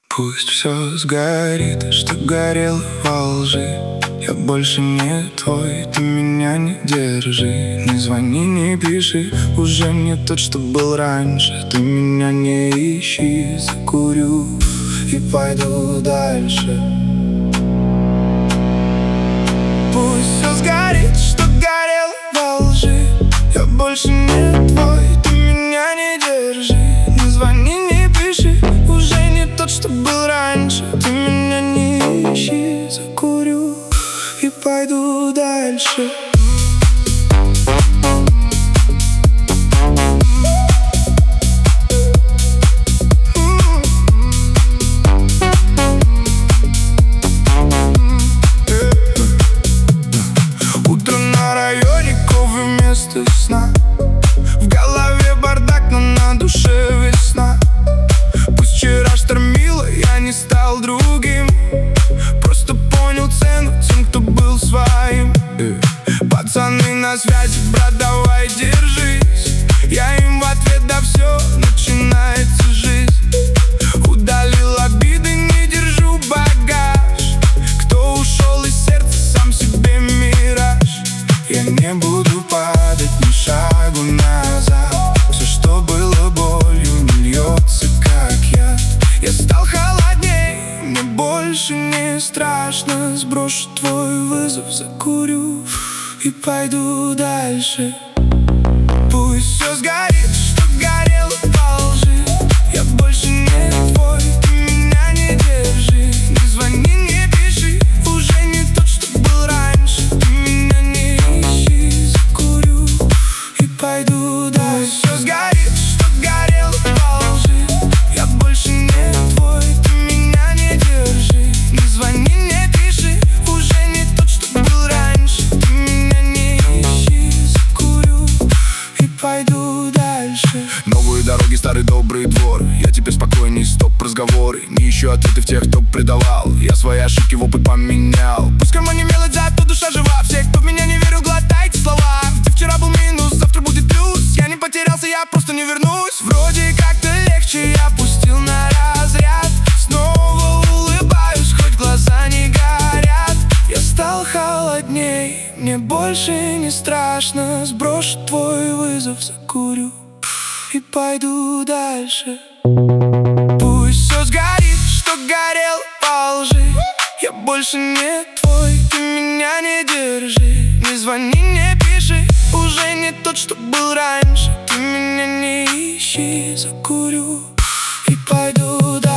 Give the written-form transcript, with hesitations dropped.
Пусть все сгорит, что горело во лжи. Я больше не твой, ты меня не держи. Не звони, не пиши, уже не тот, что был раньше. Ты меня не ищи, закурю и пойду дальше. Пусть все сгорит, что горело во лжи. Я больше не твой, ты меня не держи. Не звони, не пиши, уже не тот, что был раньше. Ты меня не ищи, закурю и пойду дальше. Утро на районе, кофе вместо сна. В голове бардак, но на душе весна. Пусть вчера штормило, я не стал другим. Просто понял цену тем, кто был своим. Пацаны на связи, брат, давай держись. Я им в ответ: да все, начинается жизнь. Удалил обиды, не держу багаж. Кто ушел из сердца, сам себе мираж. Я не буду падать ни шагу назад. Все, что было болью, не льется, как яд. Я стал холодней, мне больше не страшно. Сброшу твой вызов, закурю и пойду дальше. Пусть все сгорит, что горело во лжи. Я больше не твой, ты меня не держи. Не звони, не пиши, уже не тот, что был раньше. Ты меня не ищи, закурю и пойду дальше. Пусть все сгорит, что горело во лжи. Я больше не твой, ты меня не держи. Не звони, не пиши, уже не тот, что был раньше. Ты меня не ищи, закурю и пойду дальше. Новые дороги, старый добрый двор. Я теперь спокойней, стоп разговоры. Не ищу ответы в тех, кто предавал. Я свои ошибки в опыт поменял. Пусть кармане мелочь, зато душа жива. Все, кто в меня не верил, глотайте слова. Где вчера был минус, завтра будет плюс. Я не потерялся, я просто не вернусь. Вроде как-то легче, я пустил на разряд. Снова улыбаюсь, хоть глаза не горят. Я стал холодней, мне больше не страшно. Сброшу твой вызов, закурю и пойду дальше. Пусть все сгорит, что горело во лжи. Я больше не твой, ты меня не держи. Не звони, не пиши, уже не тот, что был раньше. Ты меня не ищи, закурю и пойду дальше.